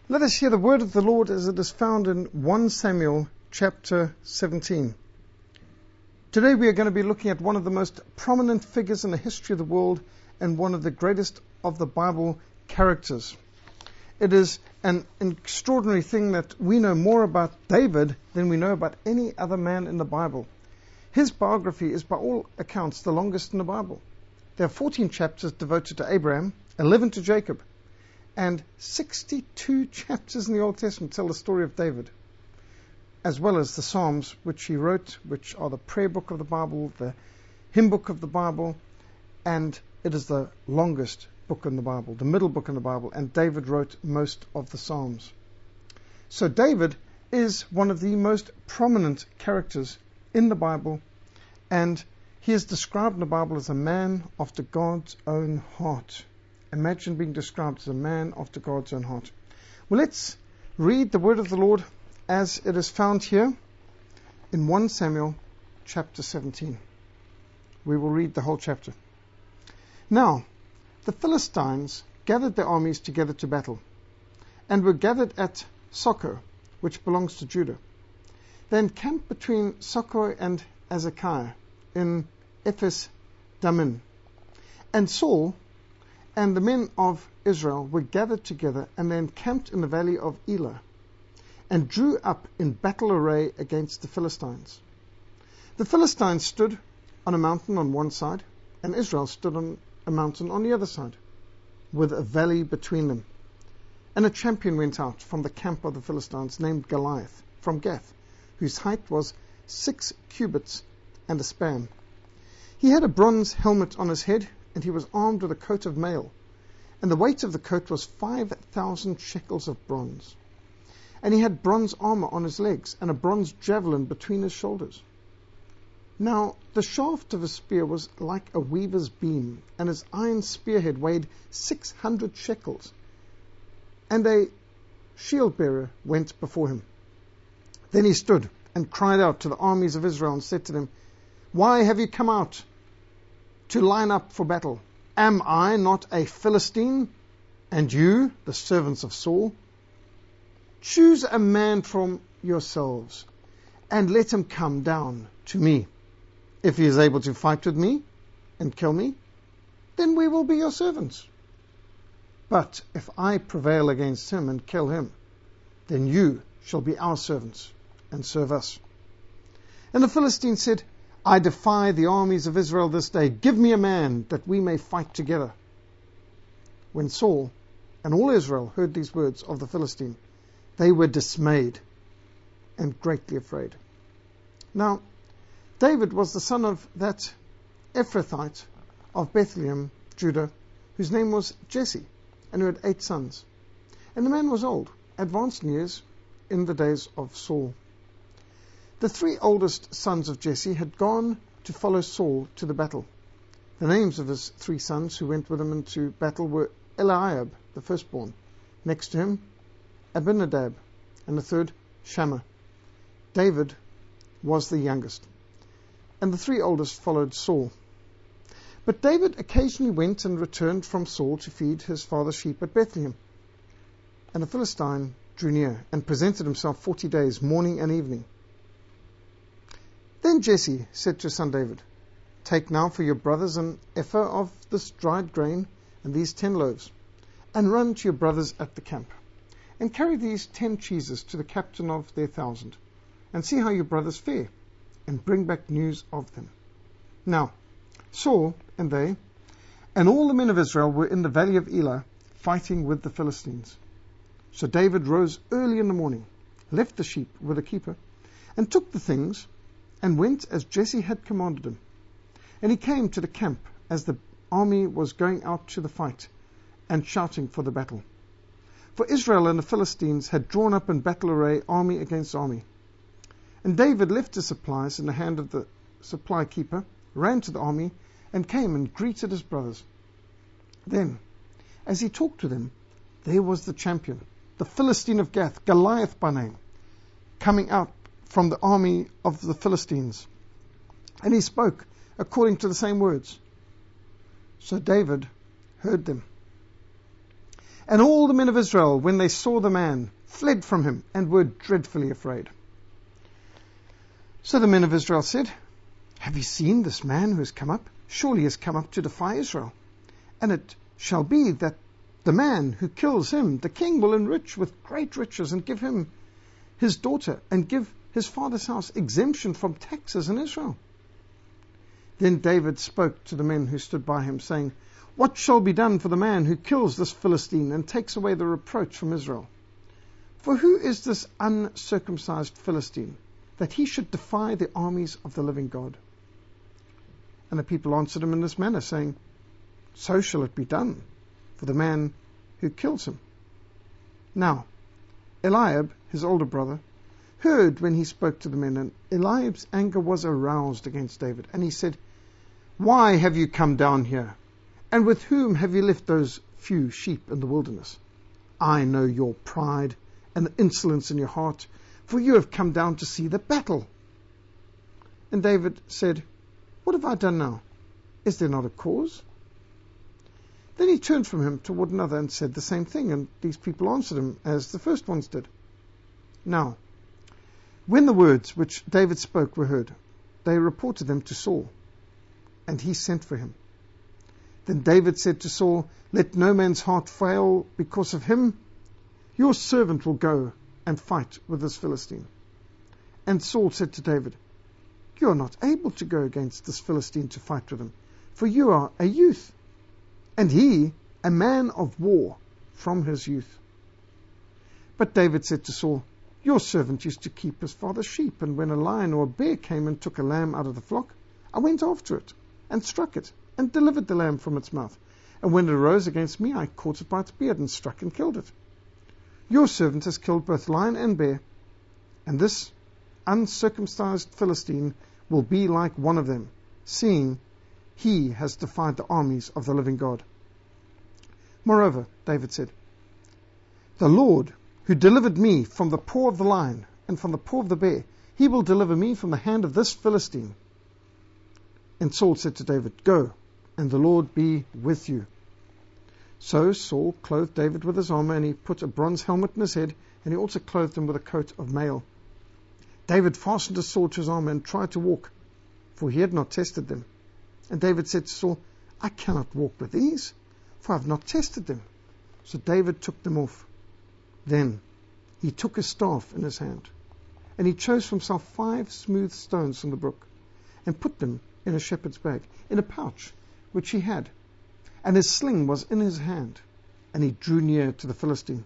Let us hear the word of the Lord as it is found in 1 Samuel chapter 17. Today we are going to be looking at one of the most prominent figures in the history of the world and one of the greatest of the Bible characters. It is an extraordinary thing that we know more about David than we know about any other man in the Bible. His biography is by all accounts the longest in the Bible. There are 14 chapters devoted to Abraham, 11 to Jacob, and 62 chapters in the Old Testament tell the story of David, as well as the Psalms which he wrote, which are the prayer book of the Bible, the hymn book of the Bible, and it is the longest book in the Bible, the middle book in the Bible, and David wrote most of the Psalms. So David is one of the most prominent characters in the Bible, and he is described in the Bible as a man after God's own heart. Imagine being described as a man after God's own heart. Well, let's read the word of the Lord as it is found here in 1 Samuel chapter 17. We will read the whole chapter. Now, the Philistines gathered their armies together to battle, and were gathered at Socoh, which belongs to Judah. They encamped between Socoh and Azekah in Ephes Dammim. And Saul and the men of Israel were gathered together, and they encamped in the valley of Elah, and drew up in battle array against the Philistines. The Philistines stood on a mountain on one side, and Israel stood on a mountain on the other side, with a valley between them. And a champion went out from the camp of the Philistines, named Goliath, from Gath, whose height was 6 cubits and a span. He had a bronze helmet on his head, and he was armed with a coat of mail, and the weight of the coat was 5,000 shekels of bronze. And he had bronze armor on his legs, and a bronze javelin between his shoulders. Now the shaft of his spear was like a weaver's beam, and his iron spearhead weighed 600 shekels. And a shield-bearer went before him. Then he stood and cried out to the armies of Israel and said to them, "Why have you come out to line up for battle? Am I not a Philistine, and you, the servants of Saul? Choose a man from yourselves, and let him come down to me. If he is able to fight with me and kill me, then we will be your servants. But if I prevail against him and kill him, then you shall be our servants and serve us." And the Philistine said, "I defy the armies of Israel this day. Give me a man that we may fight together." When Saul and all Israel heard these words of the Philistine, they were dismayed and greatly afraid. Now, David was the son of that Ephrathite of Bethlehem, Judah, whose name was Jesse, and who had 8 sons. And the man was old, advanced in years, in the days of Saul. The 3 oldest sons of Jesse had gone to follow Saul to the battle. The names of his 3 sons who went with him into battle were Eliab, the firstborn, next to him Abinadab, and the third Shammah. David was the youngest, and the 3 oldest followed Saul. But David occasionally went and returned from Saul to feed his father's sheep at Bethlehem. And the Philistine drew near and presented himself 40 days, morning and evening. Then Jesse said to his son David, "Take now for your brothers an ephah of this dried grain and these 10 loaves, and run to your brothers at the camp, and carry these 10 cheeses to the captain of their 1,000, and see how your brothers fare, and bring back news of them." Now Saul and they, and all the men of Israel were in the valley of Elah, fighting with the Philistines. So David rose early in the morning, left the sheep with a keeper, and took the things, and went as Jesse had commanded him. And he came to the camp as the army was going out to the fight, and shouting for the battle. For Israel and the Philistines had drawn up in battle array, army against army. And David left his supplies in the hand of the supply keeper, ran to the army, and came and greeted his brothers. Then, as he talked to them, there was the champion, the Philistine of Gath, Goliath by name, coming out from the army of the Philistines. And he spoke according to the same words. So David heard them. And all the men of Israel, when they saw the man, fled from him and were dreadfully afraid. So the men of Israel said, "Have you seen this man who has come up? Surely he has come up to defy Israel. And it shall be that the man who kills him, the king will enrich with great riches and give him his daughter and give his father's house exemption from taxes in Israel." Then David spoke to the men who stood by him, saying, "What shall be done for the man who kills this Philistine and takes away the reproach from Israel? For who is this uncircumcised Philistine, that he should defy the armies of the living God?" And the people answered him in this manner, saying, "So shall it be done for the man who kills him." Now Eliab, his older brother, heard when he spoke to the men, and Eliab's anger was aroused against David. And he said, "Why have you come down here? And with whom have you left those few sheep in the wilderness? I know your pride and the insolence in your heart, for you have come down to see the battle." And David said, "What have I done now? Is there not a cause?" Then he turned from him toward another and said the same thing, and these people answered him as the first ones did. Now, when the words which David spoke were heard, they reported them to Saul, and he sent for him. Then David said to Saul, "Let no man's heart fail because of him. Your servant will go and fight with this Philistine." And Saul said to David, "You are not able to go against this Philistine to fight with him, for you are a youth, and he a man of war from his youth." But David said to Saul, "Your servant used to keep his father's sheep, and when a lion or a bear came and took a lamb out of the flock, I went after it and struck it and delivered the lamb from its mouth. And when it arose against me, I caught it by its beard and struck and killed it. Your servant has killed both lion and bear, and this uncircumcised Philistine will be like one of them, seeing he has defied the armies of the living God." Moreover, David said, "The Lord, who delivered me from the paw of the lion and from the paw of the bear, he will deliver me from the hand of this Philistine." And Saul said to David, "Go, and the Lord be with you." So Saul clothed David with his armor, and he put a bronze helmet on his head, and he also clothed him with a coat of mail. David fastened his sword to his armor and tried to walk, for he had not tested them. And David said to Saul, "I cannot walk with these, for I have not tested them." So David took them off. Then he took his staff in his hand, and he chose for himself 5 smooth stones from the brook, and put them in a shepherd's bag, in a pouch which he had. And his sling was in his hand, and he drew near to the Philistine.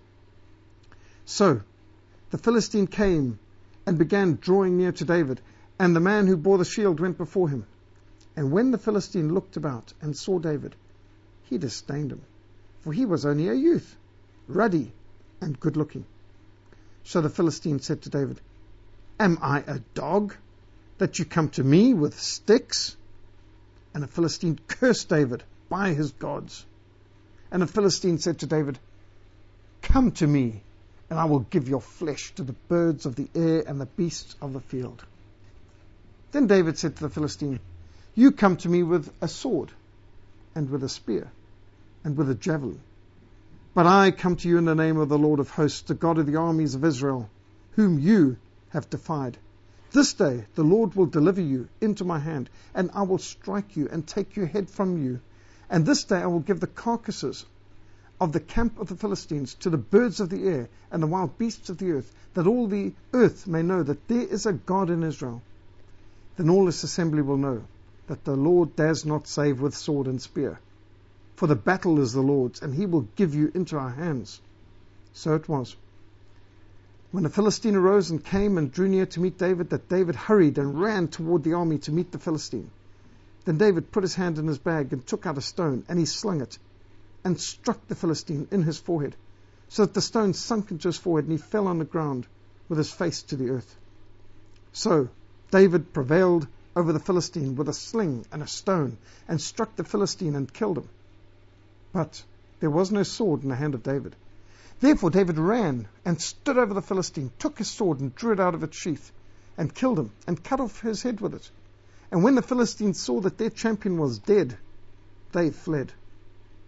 So the Philistine came and began drawing near to David, and the man who bore the shield went before him. And when the Philistine looked about and saw David, he disdained him, for he was only a youth, ruddy and good-looking. So the Philistine said to David, "Am I a dog, that you come to me with sticks?" And the Philistine cursed David by his gods. And the Philistine said to David, "Come to me, and I will give your flesh to the birds of the air and the beasts of the field." Then David said to the Philistine, "You come to me with a sword, and with a spear, and with a javelin. But I come to you in the name of the Lord of hosts, the God of the armies of Israel, whom you have defied. This day the Lord will deliver you into my hand, and I will strike you and take your head from you. And this day I will give the carcasses of the camp of the Philistines to the birds of the air and the wild beasts of the earth, that all the earth may know that there is a God in Israel. Then all this assembly will know that the Lord does not save with sword and spear. For the battle is the Lord's, and he will give you into our hands." So it was, when the Philistine arose and came and drew near to meet David, that David hurried and ran toward the army to meet the Philistine. Then David put his hand in his bag and took out a stone, and he slung it, and struck the Philistine in his forehead, so that the stone sunk into his forehead, and he fell on the ground with his face to the earth. So David prevailed over the Philistine with a sling and a stone, and struck the Philistine and killed him. But there was no sword in the hand of David. Therefore David ran and stood over the Philistine, took his sword and drew it out of its sheath, and killed him, and cut off his head with it. And when the Philistines saw that their champion was dead, they fled.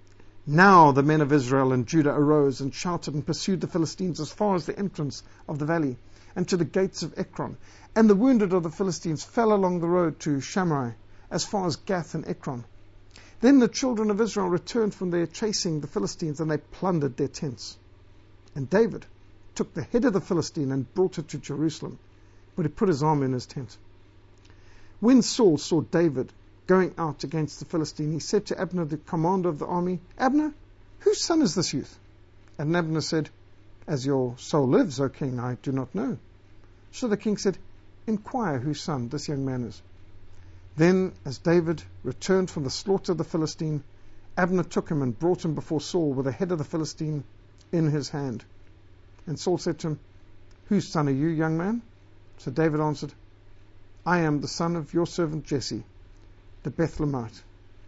Now the men of Israel and Judah arose and shouted and pursued the Philistines as far as the entrance of the valley and to the gates of Ekron. And the wounded of the Philistines fell along the road to Shamrai as far as Gath and Ekron. Then the children of Israel returned from their chasing the Philistines, and they plundered their tents. And David took the head of the Philistine and brought it to Jerusalem, but he put his arm in his tent. When Saul saw David going out against the Philistine, he said to Abner, the commander of the army, Abner, whose son is this youth? And Abner said, As your soul lives, O king, I do not know. So the king said, Inquire whose son this young man is. Then, as David returned from the slaughter of the Philistine, Abner took him and brought him before Saul with the head of the Philistine in his hand. And Saul said to him, Whose son are you, young man? So David answered, I am the son of your servant Jesse, the Bethlehemite.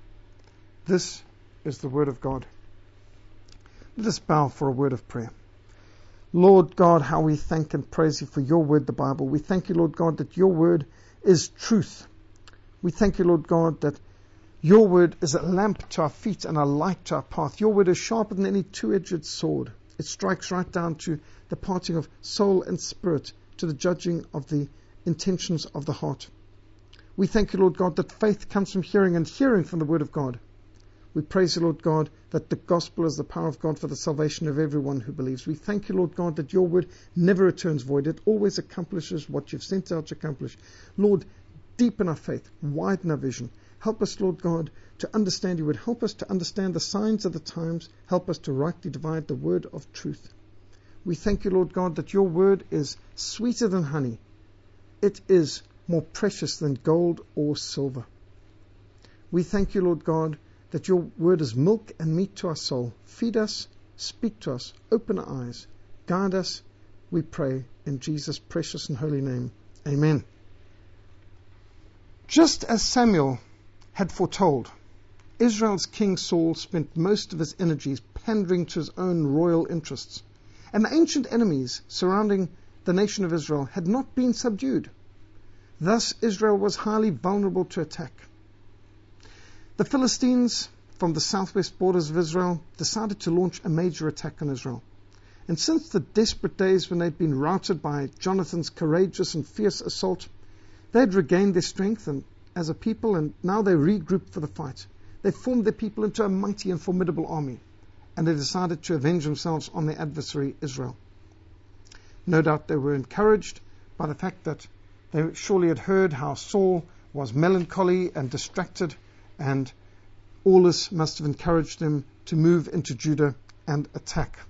This is the word of God. Let us bow for a word of prayer. Lord God, how we thank and praise you for your word, the Bible. We thank you, Lord God, that your word is truth. We thank you, Lord God, that your word is a lamp to our feet and a light to our path. Your word is sharper than any two-edged sword. It strikes right down to the parting of soul and spirit, to the judging of the intentions of the heart. We thank you, Lord God, that faith comes from hearing and hearing from the word of God. We praise you, Lord God, that the gospel is the power of God for the salvation of everyone who believes. We thank you, Lord God, that your word never returns void. It always accomplishes what you've sent out to accomplish. Lord, deepen our faith, widen our vision. Help us, Lord God, to understand your word. Help us to understand the signs of the times. Help us to rightly divide the word of truth. We thank you, Lord God, that your word is sweeter than honey. It is more precious than gold or silver. We thank you, Lord God, that your word is milk and meat to our soul. Feed us, speak to us, open our eyes, guide us, we pray, in Jesus' precious and holy name. Amen. Just as Samuel had foretold, Israel's king Saul spent most of his energies pandering to his own royal interests, and the ancient enemies surrounding the nation of Israel had not been subdued. Thus Israel was highly vulnerable to attack. The Philistines, from the southwest borders of Israel, decided to launch a major attack on Israel. And since the desperate days when they'd been routed by Jonathan's courageous and fierce assault, they had regained their strength and as a people, and now they regrouped for the fight. They formed their people into a mighty and formidable army, and they decided to avenge themselves on their adversary Israel. No doubt they were encouraged by the fact that they surely had heard how Saul was melancholy and distracted, and all this must have encouraged them to move into Judah and attack.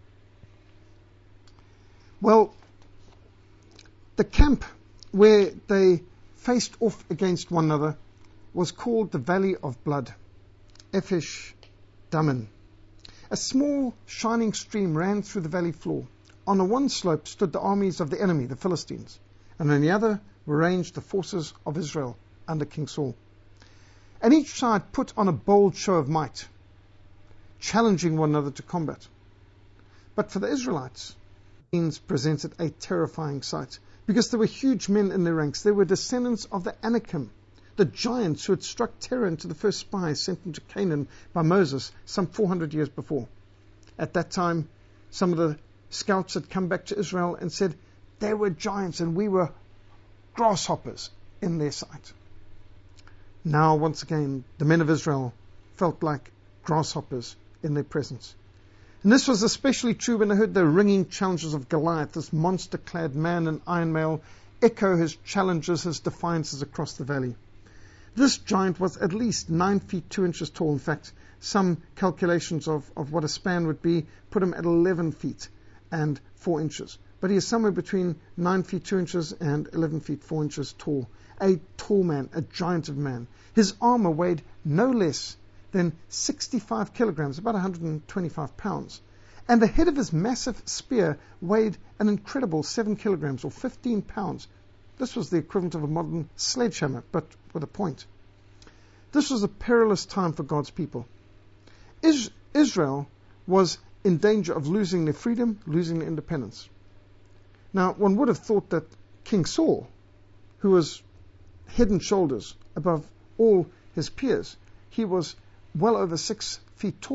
Well, the camp where they faced off against one another was called the Valley of Blood, Ephesh Dammim. A small shining stream ran through the valley floor. On the one slope stood the armies of the enemy, the Philistines, and on the other were ranged the forces of Israel under King Saul. And each side put on a bold show of might, challenging one another to combat. But for the Israelites, these presented a terrifying sight, because there were huge men in their ranks. They were descendants of the Anakim, the giants who had struck terror into the first spies sent into Canaan by Moses some 400 years before. At that time, some of the scouts had come back to Israel and said, they were giants and we were grasshoppers in their sight. Now, once again, the men of Israel felt like grasshoppers in their presence. And this was especially true when they heard the ringing challenges of Goliath, this monster-clad man in iron mail, echo his challenges, his defiances across the valley. This giant was at least 9 feet 2 inches tall. In fact, some calculations of what a span would be put him at 11 feet and 4 inches. But he is somewhere between 9 feet 2 inches and 11 feet 4 inches tall. A tall man, a giant of man. His armor weighed no less than 65 kilograms, about 125 pounds. And the head of his massive spear weighed an incredible 7 kilograms or 15 pounds. This was the equivalent of a modern sledgehammer, but with a point. This was a perilous time for God's people. Israel was in danger of losing their freedom, losing their independence. Now, one would have thought that King Saul, who was head and shoulders above all his peers, he was well over 6 feet tall.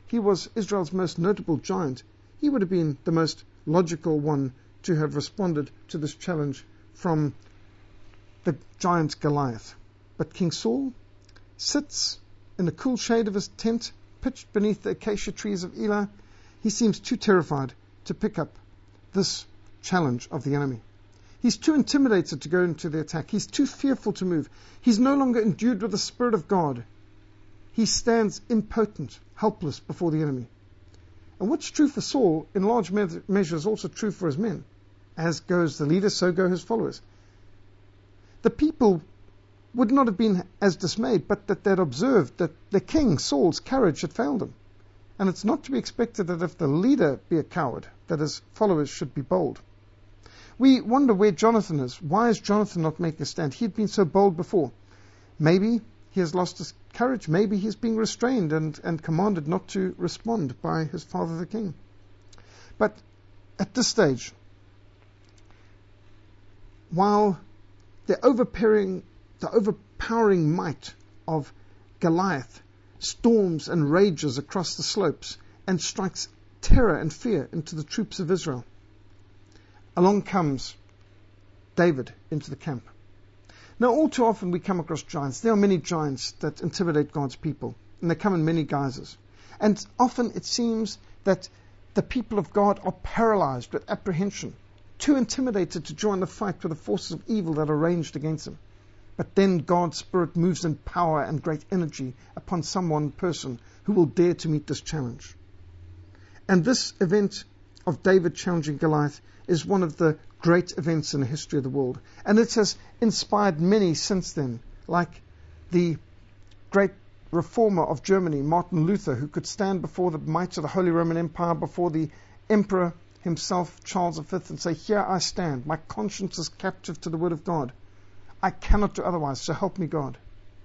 he was Israel's most notable giant, he would have been the most logical one to have responded to this challenge from the giant Goliath. But King Saul sits in the cool shade of his tent, pitched beneath the acacia trees of Elah. He seems too terrified to pick up this challenge of the enemy. He's too intimidated to go into the attack. He's too fearful to move. He's no longer endued with the Spirit of God. He stands impotent, helpless before the enemy. And what's true for Saul, in large measure, is also true for his men. As goes the leader, so go his followers. The people would not have been as dismayed, but that they'd observed that the king, Saul's courage had failed him. And it's not to be expected that if the leader be a coward, that his followers should be bold. We wonder where Jonathan is. Why is Jonathan not making a stand? He'd been so bold before. Maybe he has lost his courage. Maybe he's being restrained and commanded not to respond by his father the king. But at this stage, while the overpowering might of Goliath storms and rages across the slopes and strikes terror and fear into the troops of Israel, along comes David into the camp. Now, all too often we come across giants. There are many giants that intimidate God's people, and they come in many guises. And often it seems that the people of God are paralyzed with apprehension, too intimidated to join the fight with the forces of evil that are ranged against them. But then God's Spirit moves in power and great energy upon some one person who will dare to meet this challenge. And this event of David challenging Goliath is one of the great events in the history of the world. And it has inspired many since then, like the great reformer of Germany, Martin Luther, who could stand before the might of the Holy Roman Empire, before the emperor himself, Charles V, and say, "Here I stand. My conscience is captive to the word of God. I cannot do otherwise, so help me God."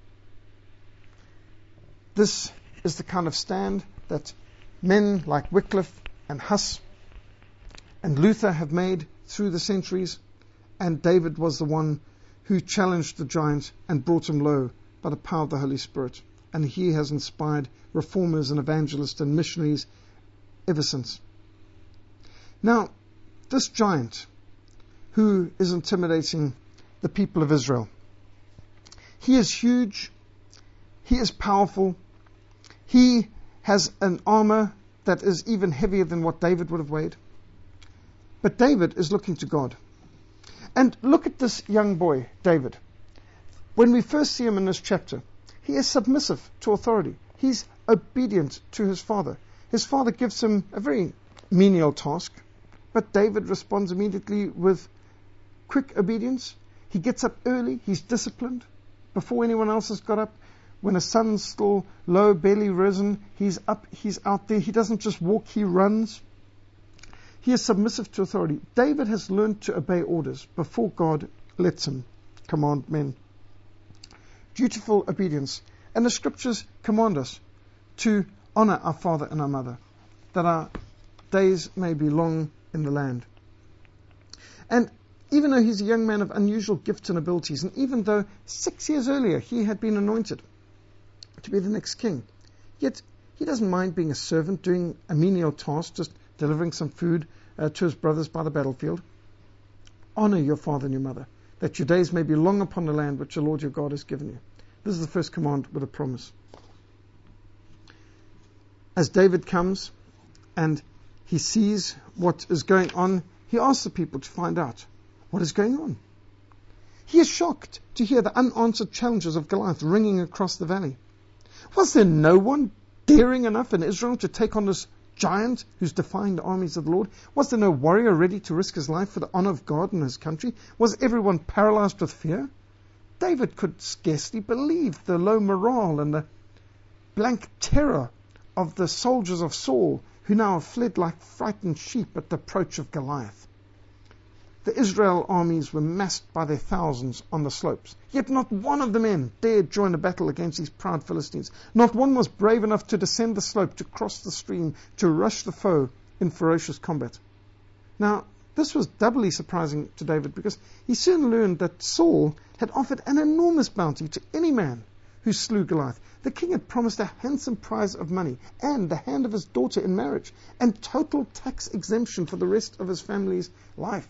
This is the kind of stand that men like Wycliffe and Huss and Luther have made through the centuries, and David was the one who challenged the giant and brought him low by the power of the Holy Spirit. And he has inspired reformers and evangelists and missionaries ever since. Now, this giant who is intimidating the people of Israel, he is huge, he is powerful, he has an armor that is even heavier than what David would have weighed. But David is looking to God. And look at this young boy, David. When we first see him in this chapter, he is submissive to authority. He's obedient to his father. His father gives him a very menial task, but David responds immediately with quick obedience. He gets up early, he's disciplined, before anyone else has got up. When the sun's still low, barely risen, he's up, he's out there. He doesn't just walk, he runs. He is submissive to authority. David has learned to obey orders before God lets him command men. Dutiful obedience. And the scriptures command us to honor our father and our mother, that our days may be long in the land. And even though he's a young man of unusual gifts and abilities, and even though 6 years earlier he had been anointed to be the next king, yet he doesn't mind being a servant, doing a menial task, just delivering some food to his brothers by the battlefield. Honor your father and your mother, that your days may be long upon the land which the Lord your God has given you. This is the first command with a promise. As David comes and he sees what is going on, he asks the people to find out what is going on. He is shocked to hear the unanswered challenges of Goliath ringing across the valley. Was there no one daring enough in Israel to take on this giant who's defying the armies of the Lord? Was there no warrior ready to risk his life for the honor of God and his country? Was everyone paralyzed with fear? David could scarcely believe the low morale and the blank terror of the soldiers of Saul, who now fled like frightened sheep at the approach of Goliath. The Israel armies were massed by their thousands on the slopes. Yet not one of the men dared join the battle against these proud Philistines. Not one was brave enough to descend the slope, to cross the stream, to rush the foe in ferocious combat. Now, this was doubly surprising to David, because he soon learned that Saul had offered an enormous bounty to any man who slew Goliath. The king had promised a handsome prize of money and the hand of his daughter in marriage and total tax exemption for the rest of his family's life.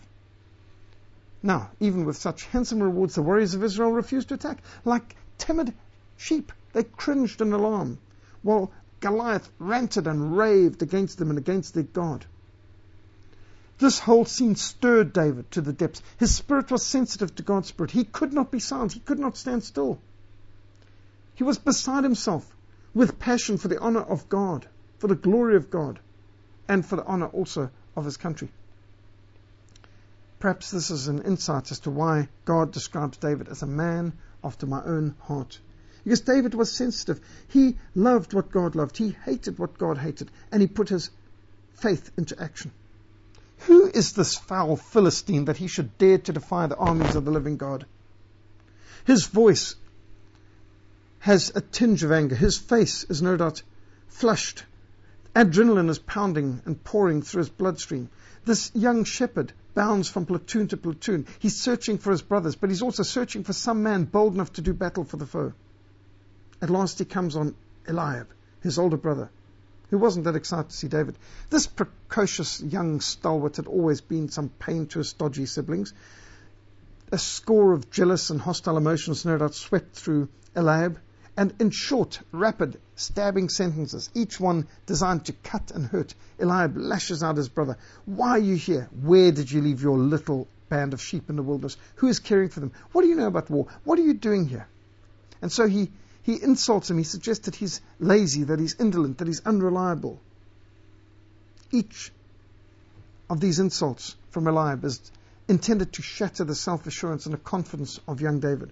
Now, even with such handsome rewards, the warriors of Israel refused to attack. Like timid sheep, they cringed in alarm, while Goliath ranted and raved against them and against their God. This whole scene stirred David to the depths. His spirit was sensitive to God's spirit. He could not be silent. He could not stand still. He was beside himself with passion for the honor of God, for the glory of God, and for the honor also of his country. Perhaps this is an insight as to why God describes David as a man after my own heart. Because David was sensitive. He loved what God loved. He hated what God hated. And he put his faith into action. Who is this foul Philistine that he should dare to defy the armies of the living God? His voice has a tinge of anger. His face is no doubt flushed. Adrenaline is pounding and pouring through his bloodstream. This young shepherd bounds from platoon to platoon. He's searching for his brothers, but he's also searching for some man bold enough to do battle for the foe. At last he comes on Eliab, his older brother, who wasn't that excited to see David. This precocious young stalwart had always been some pain to his stodgy siblings. A score of jealous and hostile emotions no doubt swept through Eliab, and in short, rapid, stabbing sentences, each one designed to cut and hurt, Eliab lashes out his brother. Why are you here? Where did you leave your little band of sheep in the wilderness? Who is caring for them? What do you know about war? What are you doing here? And so he insults him. He suggests that he's lazy, that he's indolent, that he's unreliable. Each of these insults from Eliab is intended to shatter the self-assurance and the confidence of young David.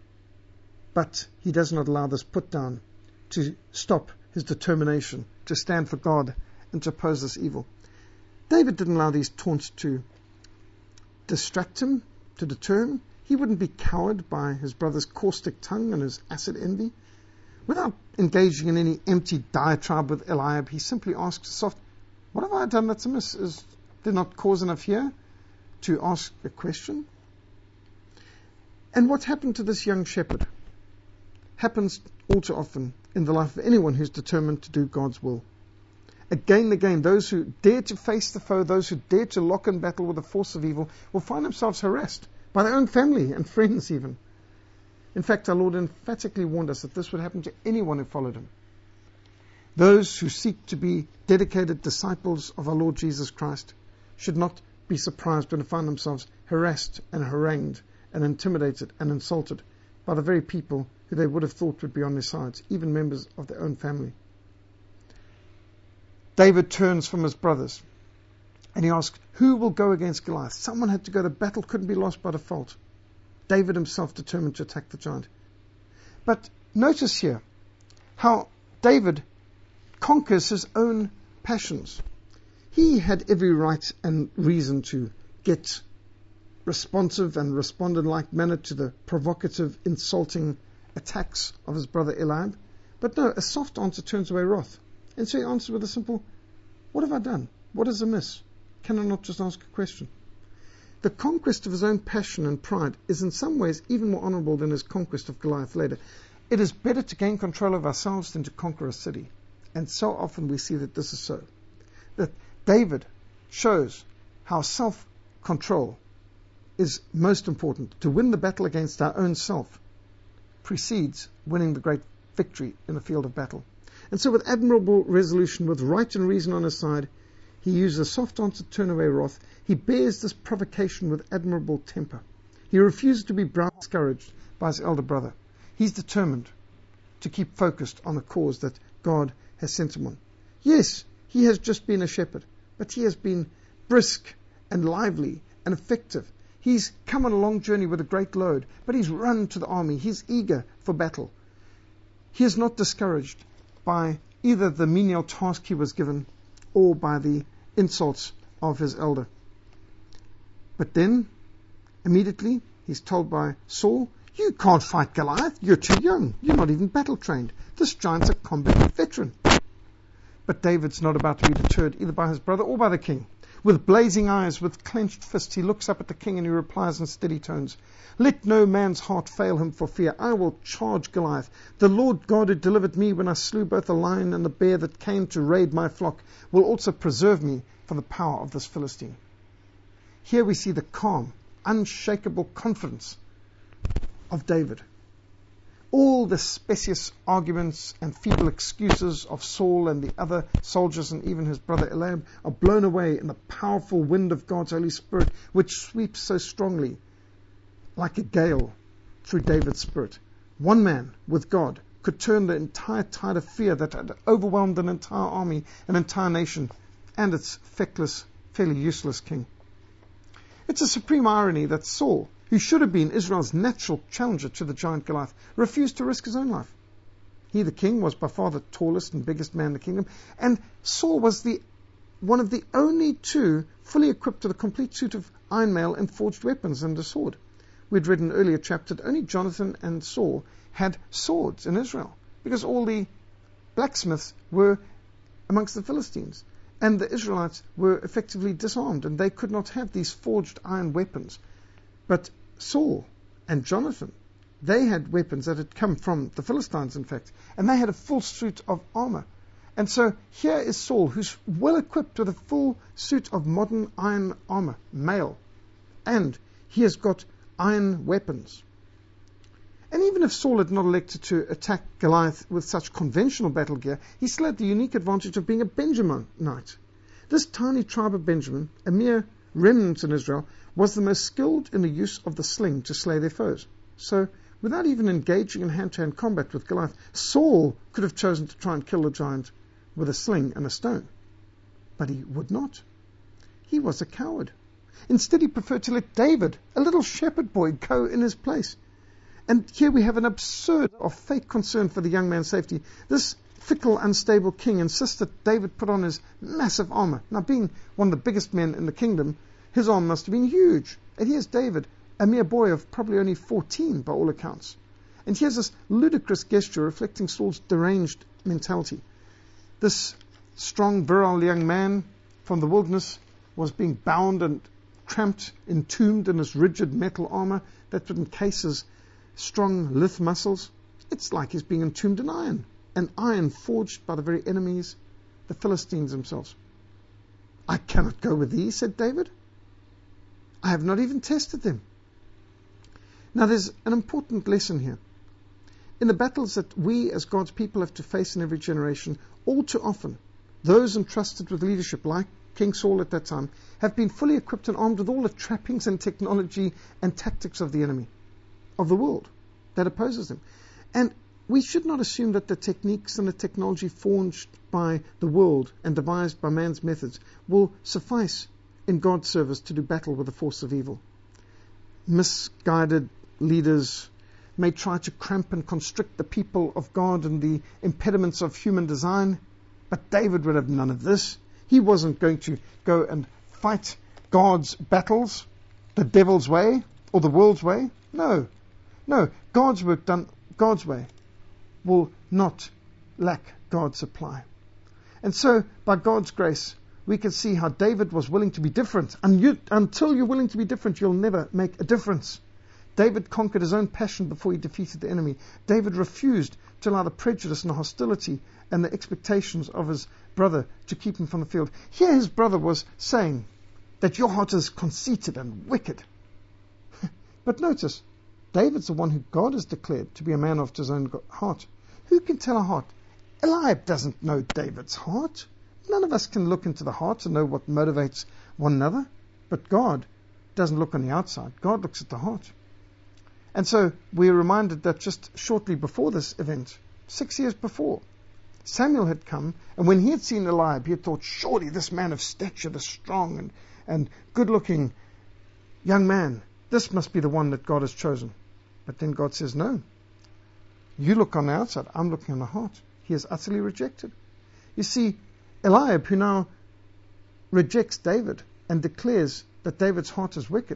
But he does not allow this put down to stop his determination to stand for God and to oppose this evil. David didn't allow these taunts to distract him, to deter him. He wouldn't be cowed by his brother's caustic tongue and his acid envy. Without engaging in any empty diatribe with Eliab, he simply asks soft, "What have I done that's amiss? Is there not cause enough here to ask a question?" And what happened to this young shepherd happens all too often in the life of anyone who's determined to do God's will. Again and again, those who dare to face the foe, those who dare to lock in battle with the force of evil, will find themselves harassed by their own family and friends even. In fact, our Lord emphatically warned us that this would happen to anyone who followed him. Those who seek to be dedicated disciples of our Lord Jesus Christ should not be surprised when they find themselves harassed and harangued and intimidated and insulted by the very people who they would have thought would be on their sides, even members of their own family. David turns from his brothers and he asks, who will go against Goliath? Someone had to go. The battle couldn't be lost by default. David himself determined to attack the giant. But notice here how David conquers his own passions. He had every right and reason to get responsive and respond in like manner to the provocative, insulting attacks of his brother Eliab. But no, a soft answer turns away wrath. And so he answers with a simple, what have I done? What is amiss? Can I not just ask a question? The conquest of his own passion and pride is in some ways even more honorable than his conquest of Goliath later. It is better to gain control of ourselves than to conquer a city. And so often we see that this is so. That David shows how self-control is most important. To win the battle against our own self precedes winning the great victory in the field of battle. And so with admirable resolution, with right and reason on his side, he uses a soft answer to turn away wrath. He bears this provocation with admirable temper. He refuses to be discouraged by his elder brother. He's determined to keep focused on the cause that God has sent him on. Yes, he has just been a shepherd, but he has been brisk and lively and effective. He's come on a long journey with a great load, but he's run to the army. He's eager for battle. He is not discouraged by either the menial task he was given or by the insults of his elder. But then, immediately, he's told by Saul, you can't fight Goliath. You're too young. You're not even battle trained. This giant's a combat veteran. But David's not about to be deterred either by his brother or by the king. With blazing eyes, with clenched fist, he looks up at the king and he replies in steady tones, "Let no man's heart fail him for fear. I will charge Goliath. The Lord God who delivered me when I slew both the lion and the bear that came to raid my flock will also preserve me from the power of this Philistine." Here we see the calm, unshakable confidence of David. All the specious arguments and feeble excuses of Saul and the other soldiers and even his brother Eliab are blown away in the powerful wind of God's Holy Spirit, which sweeps so strongly like a gale through David's spirit. One man with God could turn the entire tide of fear that had overwhelmed an entire army, an entire nation, and its feckless, fairly useless king. It's a supreme irony that Saul, who should have been Israel's natural challenger to the giant Goliath, refused to risk his own life. He, the king, was by far the tallest and biggest man in the kingdom, and Saul was one of the only two fully equipped with a complete suit of iron mail and forged weapons and a sword. We'd read in an earlier chapter that only Jonathan and Saul had swords in Israel, because all the blacksmiths were amongst the Philistines, and the Israelites were effectively disarmed, and they could not have these forged iron weapons. But Saul and Jonathan, they had weapons that had come from the Philistines, in fact, and they had a full suit of armor. And so here is Saul, who's well equipped with a full suit of modern iron armor, mail, and he has got iron weapons. And even if Saul had not elected to attack Goliath with such conventional battle gear, he still had the unique advantage of being a Benjaminite. This tiny tribe of Benjamin, a mere remnant in Israel, was the most skilled in the use of the sling to slay their foes. So, without even engaging in hand-to-hand combat with Goliath, Saul could have chosen to try and kill the giant with a sling and a stone. But he would not. He was a coward. Instead, he preferred to let David, a little shepherd boy, go in his place. And here we have an absurd of fake concern for the young man's safety. This fickle, unstable king insists that David put on his massive armor. Now, being one of the biggest men in the kingdom, his arm must have been huge. And here's David, a mere boy of probably only 14 by all accounts. And here's this ludicrous gesture reflecting Saul's deranged mentality. This strong, virile young man from the wilderness was being bound and cramped, entombed in this rigid metal armor that would encase his strong lithe muscles. It's like he's being entombed in iron, and iron forged by the very enemies, the Philistines themselves. "I cannot go with these," said David. "I have not even tested them." Now there's an important lesson here. In the battles that we as God's people have to face in every generation, all too often, those entrusted with leadership, like King Saul at that time, have been fully equipped and armed with all the trappings and technology and tactics of the enemy, of the world that opposes them. And we should not assume that the techniques and the technology forged by the world and devised by man's methods will suffice in God's service to do battle with the force of evil. Misguided leaders may try to cramp and constrict the people of God and the impediments of human design, but David would have none of this. He wasn't going to go and fight God's battles the devil's way or the world's way. No. God's work done God's way will not lack God's supply. And so, by God's grace, we can see how David was willing to be different. And until you're willing to be different, you'll never make a difference. David conquered his own passion before he defeated the enemy. David refused to allow the prejudice and the hostility and the expectations of his brother to keep him from the field. Here his brother was saying that your heart is conceited and wicked. But notice, David's the one who God has declared to be a man after his own heart. Who can tell a heart? Eliab doesn't know David's heart. None of us can look into the heart and know what motivates one another. But God doesn't look on the outside. God looks at the heart. And so we're reminded that just shortly before this event, 6 years before, Samuel had come, and when he had seen Eliab, he had thought, surely this man of stature, the strong and good-looking young man, this must be the one that God has chosen. But then God says, no. You look on the outside, I'm looking on the heart. He is utterly rejected. You see, Eliab, who now rejects David and declares that David's heart is wicked,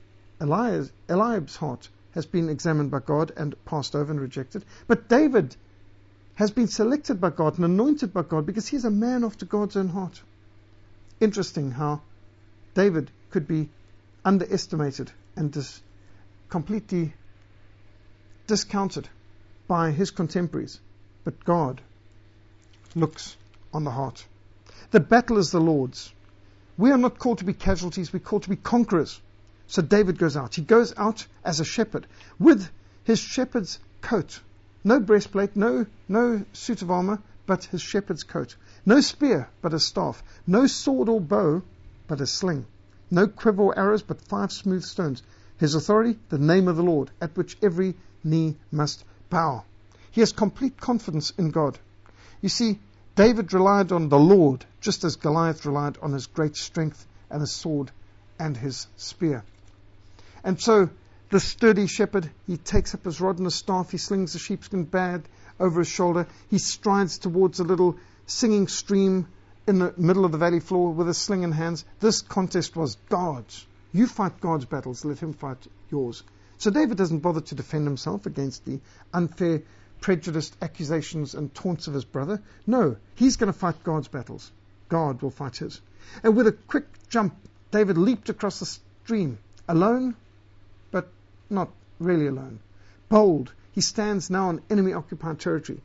Eliab's heart has been examined by God and passed over and rejected. But David has been selected by God and anointed by God because he's a man after God's own heart. Interesting how David could be underestimated and completely discounted by his contemporaries. But God looks on the heart. The battle is the Lord's. We are not called to be casualties, we're called to be conquerors. So David goes out. He goes out as a shepherd with his shepherd's coat. No breastplate, no suit of armor, but his shepherd's coat. No spear, but a staff. No sword or bow, but a sling. No quiver or arrows, but 5 smooth stones. His authority, the name of the Lord, at which every knee must bow. He has complete confidence in God. You see, David relied on the Lord, just as Goliath relied on his great strength and his sword and his spear. And so, the sturdy shepherd, he takes up his rod and his staff, he slings the sheepskin bag over his shoulder, he strides towards a little singing stream in the middle of the valley floor with a sling in hands. This contest was God's. You fight God's battles, let him fight yours. So David doesn't bother to defend himself against the unfair, prejudiced accusations and taunts of his brother. No, he's going to fight God's battles. God will fight his. And with a quick jump, David leaped across the stream, alone, but not really alone. Bold, he stands now on enemy-occupied territory.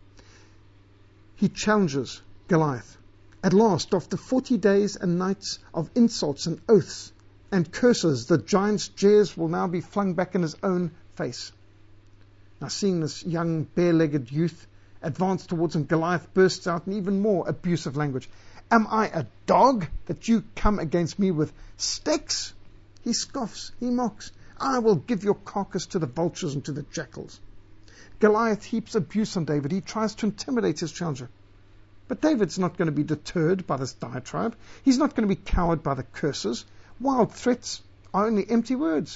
He challenges Goliath. At last, after 40 days and nights of insults and oaths and curses, the giant's jeers will now be flung back in his own face. Now, seeing this young, bare-legged youth advance towards him, Goliath bursts out in even more abusive language. Am I a dog that you come against me with sticks? He scoffs, he mocks. I will give your carcass to the vultures and to the jackals. Goliath heaps abuse on David. He tries to intimidate his challenger. But David's not going to be deterred by this diatribe. He's not going to be cowed by the curses. Wild threats are only empty words.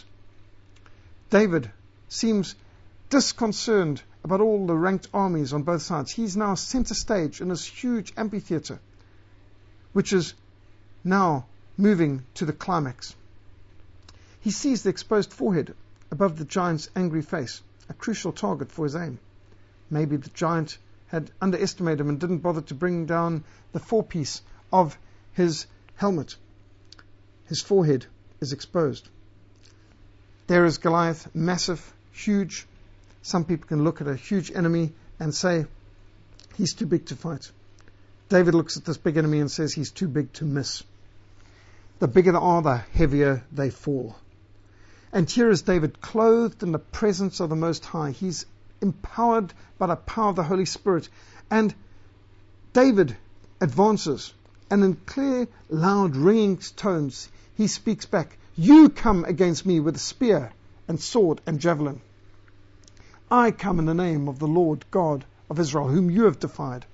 David seems disconcerted about all the ranked armies on both sides. He's now center stage in this huge amphitheater, which is now moving to the climax. He sees the exposed forehead above the giant's angry face, a crucial target for his aim. Maybe the giant had underestimated him and didn't bother to bring down the forepiece of his helmet. His forehead is exposed. There is Goliath, massive, huge. Some people can look at a huge enemy and say, he's too big to fight. David looks at this big enemy and says, he's too big to miss. The bigger they are, the heavier they fall. And here is David, clothed in the presence of the Most High. He's empowered by the power of the Holy Spirit. And David advances, and in clear, loud, ringing tones, he speaks back, you come against me with a spear and sword and javelin. I come in the name of the Lord God of Israel, whom you have defied.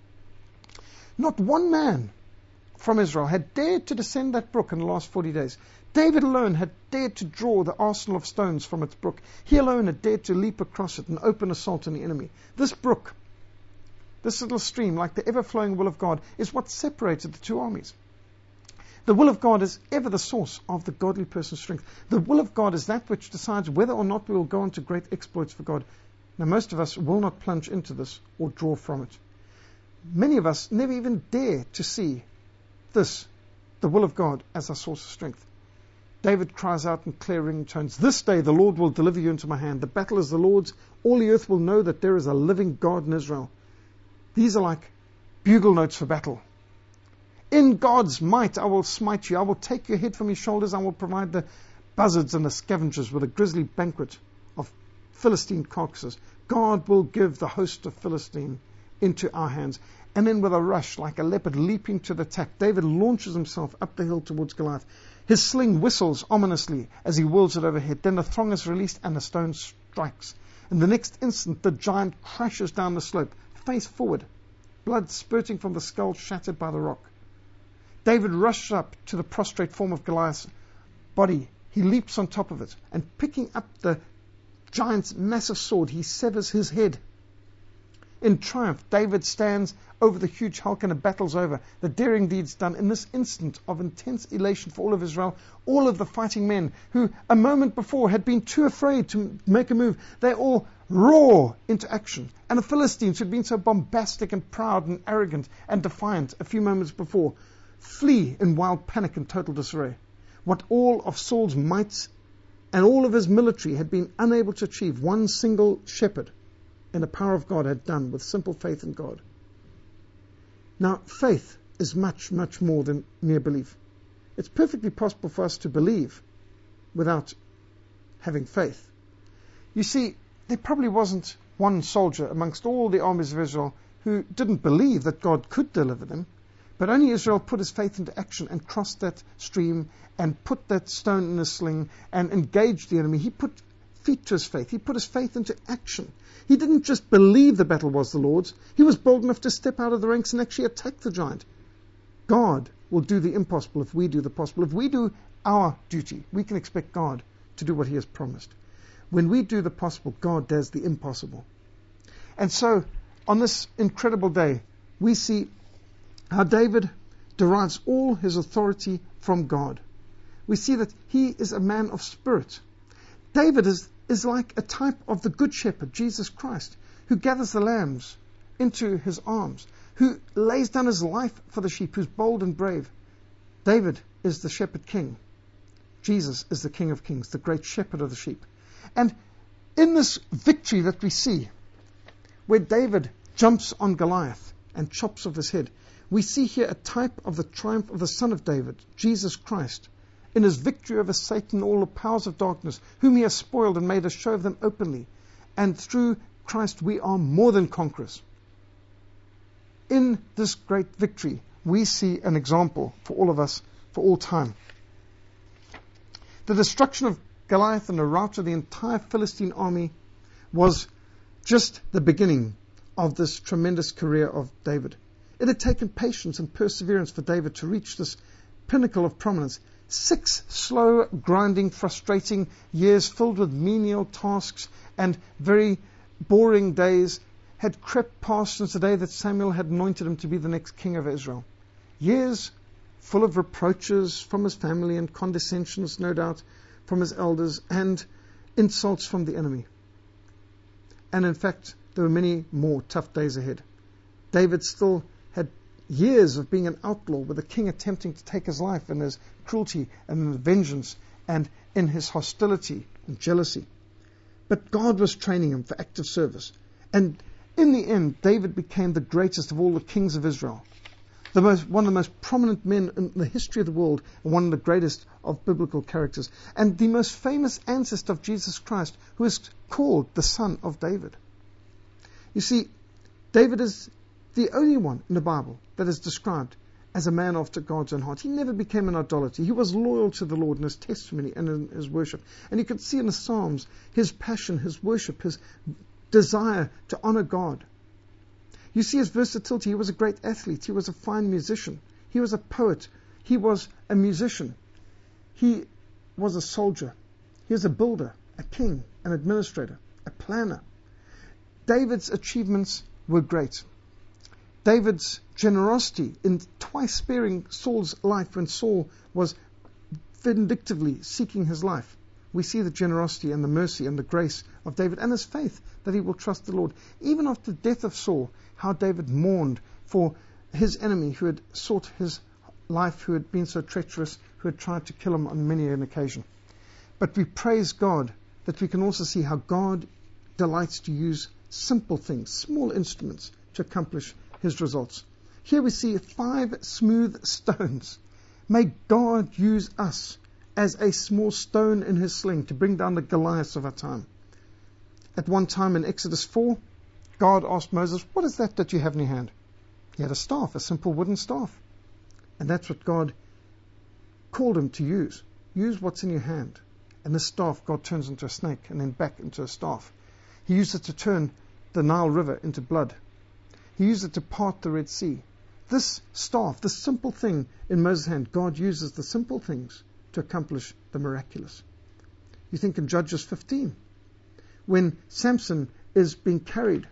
Not one man from Israel had dared to descend that brook in the last 40 days. David alone had dared to draw the arsenal of stones from its brook. He alone had dared to leap across it and open assault on the enemy. This brook, this little stream, like the ever-flowing will of God, is what separated the two armies. The will of God is ever the source of the godly person's strength. The will of God is that which decides whether or not we will go on to great exploits for God. Now, most of us will not plunge into this or draw from it. Many of us never even dare to see this, the will of God, as our source of strength. David cries out in clear ringing tones, this day the Lord will deliver you into my hand. The battle is the Lord's. All the earth will know that there is a living God in Israel. These are like bugle notes for battle. In God's might I will smite you. I will take your head from your shoulders. I will provide the buzzards and the scavengers with a grisly banquet of Philistine carcasses. God will give the host of Philistine into our hands. And then with a rush, like a leopard leaping to the attack, David launches himself up the hill towards Goliath. His sling whistles ominously as he whirls it overhead. Then the thong is released and the stone strikes. In the next instant, the giant crashes down the slope, face forward, blood spurting from the skull shattered by the rock. David rushes up to the prostrate form of Goliath's body. He leaps on top of it, and picking up the giant's massive sword, he severs his head. In triumph, David stands over the huge hulk and the battle's over. The daring deeds done in this instant of intense elation for all of Israel, all of the fighting men who a moment before had been too afraid to make a move, they all roar into action. And the Philistines, who had been so bombastic and proud and arrogant and defiant a few moments before, flee in wild panic and total disarray. what all of Saul's might and all of his military had been unable to achieve, one single shepherd in the power of God had done with simple faith in God. Now, faith is much, much more than mere belief. It's perfectly possible for us to believe without having faith. You see, there probably wasn't one soldier amongst all the armies of Israel who didn't believe that God could deliver them, but only Israel put his faith into action and crossed that stream and put that stone in a sling and engaged the enemy. He put feet to his faith. He put his faith into action. He didn't just believe the battle was the Lord's. He was bold enough to step out of the ranks and actually attack the giant. God will do the impossible if we do the possible. If we do our duty, we can expect God to do what he has promised. When we do the possible, God does the impossible. And so, on this incredible day, we see how David derives all his authority from God. We see that he is a man of spirit. David is like a type of the Good Shepherd, Jesus Christ, who gathers the lambs into his arms, who lays down his life for the sheep, who's bold and brave. David is the shepherd king. Jesus is the King of Kings, the great shepherd of the sheep. And in this victory that we see, where David jumps on Goliath and chops off his head, we see here a type of the triumph of the Son of David, Jesus Christ, in his victory over Satan and all the powers of darkness, whom he has spoiled and made a show of them openly. And through Christ we are more than conquerors. In this great victory, we see an example for all of us for all time. The destruction of Goliath and the rout of the entire Philistine army was just the beginning of this tremendous career of David. It had taken patience and perseverance for David to reach this pinnacle of prominence. 6 slow, grinding, frustrating years filled with menial tasks and very boring days had crept past since the day that Samuel had anointed him to be the next king of Israel. Years full of reproaches from his family and condescensions, no doubt, from his elders and insults from the enemy. And in fact, there were many more tough days ahead. David still had years of being an outlaw, with the king attempting to take his life in his cruelty and in his vengeance and in his hostility and jealousy. But God was training him for active service. And in the end, David became the greatest of all the kings of Israel. One of the most prominent men in the history of the world, and one of the greatest of biblical characters, and the most famous ancestor of Jesus Christ, who is called the Son of David. You see, David is the only one in the Bible that is described as a man after God's own heart. He never became an idolater. He was loyal to the Lord in his testimony and in his worship. And you can see in the Psalms his passion, his worship, his desire to honor God. You see his versatility. He was a great athlete. He was a fine musician. He was a poet. He was a musician. He was a soldier. He was a builder, a king, an administrator, a planner. David's achievements were great. David's generosity in twice sparing Saul's life when Saul was vindictively seeking his life. We see the generosity and the mercy and the grace of David and his faith that he will trust the Lord. Even after the death of Saul, how David mourned for his enemy who had sought his life, who had been so treacherous, who had tried to kill him on many an occasion. But we praise God that we can also see how God delights to use simple things, small instruments, to accomplish his results. Here we see 5 smooth stones. May God use us as a small stone in his sling to bring down the Goliaths of our time. At one time in Exodus 4, God asked Moses, "What is that you have in your hand?" He had a staff, a simple wooden staff. And that's what God called him to use. Use what's in your hand. And this staff God turns into a snake and then back into a staff. He used it to turn the Nile River into blood. He used it to part the Red Sea. This staff, this simple thing in Moses' hand, God uses the simple things to accomplish the miraculous. You think in Judges 15, when Samson is being carried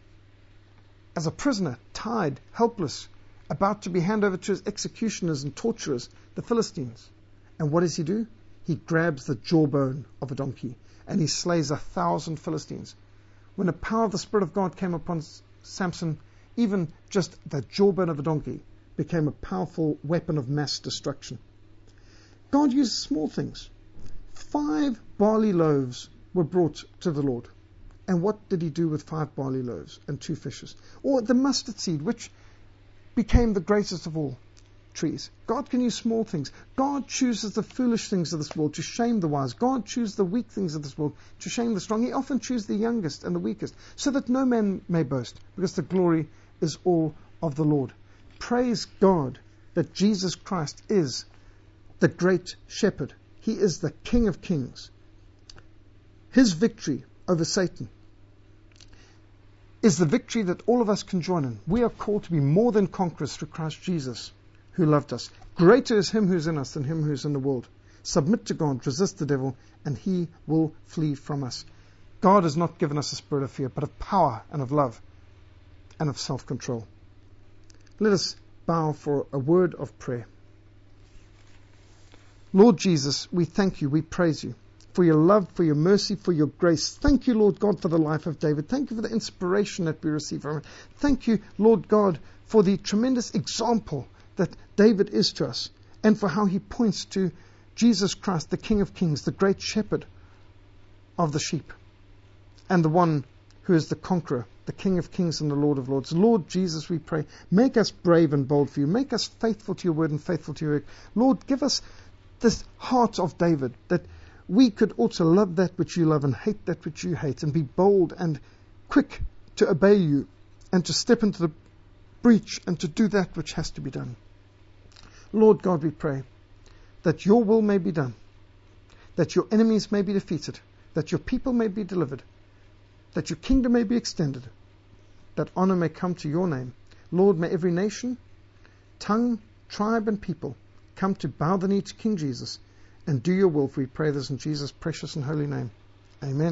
as a prisoner, tied, helpless, about to be handed over to his executioners and torturers, the Philistines. And what does he do? He grabs the jawbone of a donkey and he slays 1,000 Philistines. When the power of the Spirit of God came upon Samson, even just the jawbone of a donkey became a powerful weapon of mass destruction. God uses small things. 5 barley loaves were brought to the Lord. And what did he do with 5 barley loaves and 2 fishes? Or the mustard seed, which became the greatest of all trees. God can use small things. God chooses the foolish things of this world to shame the wise. God chooses the weak things of this world to shame the strong. He often chooses the youngest and the weakest, so that no man may boast, because the glory is all of the Lord. Praise God that Jesus Christ is the great shepherd. He is the King of kings. His victory over Satan is the victory that all of us can join in. We are called to be more than conquerors through Christ Jesus, who loved us. Greater is him who's in us than him who's in the world. Submit to God, resist the devil, and he will flee from us. God has not given us a spirit of fear, but of power and of love and of self-control. Let us bow for a word of prayer. Lord Jesus, we thank you, we praise you for your love, for your mercy, for your grace. Thank you, Lord God, for the life of David. Thank you for the inspiration that we receive from it. Thank you, Lord God, for the tremendous example that David is to us, and for how he points to Jesus Christ, the King of kings, the great shepherd of the sheep, and the one who is the conqueror, the King of kings and the Lord of lords. Lord Jesus, we pray, make us brave and bold for you. Make us faithful to your word and faithful to your work. Lord, give us this heart of David, that we could also love that which you love and hate that which you hate, and be bold and quick to obey you and to step into the breach and to do that which has to be done. Lord God, we pray that your will may be done, that your enemies may be defeated, that your people may be delivered, that your kingdom may be extended, that honor may come to your name. Lord, may every nation, tongue, tribe, and people come to bow the knee to King Jesus and do your will, for we pray this in Jesus' precious and holy name. Amen.